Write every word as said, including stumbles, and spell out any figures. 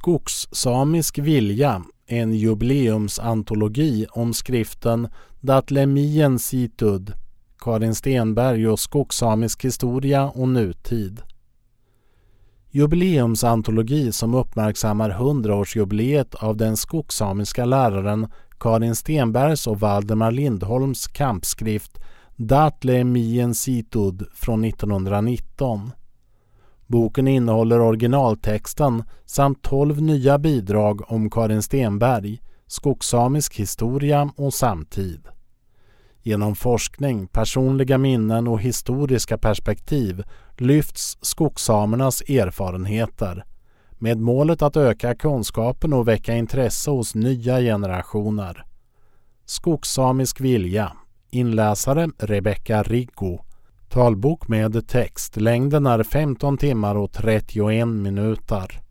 Skogssamisk vilja, en jubileumsantologi om skriften Datlemien Situd, Karin Stenberg och skogssamisk historia och nutid. Jubileumsantologi som uppmärksammar hundraårsjubileet av den skogssamiska läraren Karin Stenbergs och Valdemar Lindholms kampskrift Datlemien Situd från nittonhundranitton. Boken innehåller originaltexten samt tolv nya bidrag om Karin Stenberg, skogssamisk historia och samtid. Genom forskning, personliga minnen och historiska perspektiv lyfts skogssamernas erfarenheter med målet att öka kunskapen och väcka intresse hos nya generationer. Skogssamisk vilja. Inläsare Rebecca Riggo. Talbok med text. Längden är femton timmar och trettioen minuter.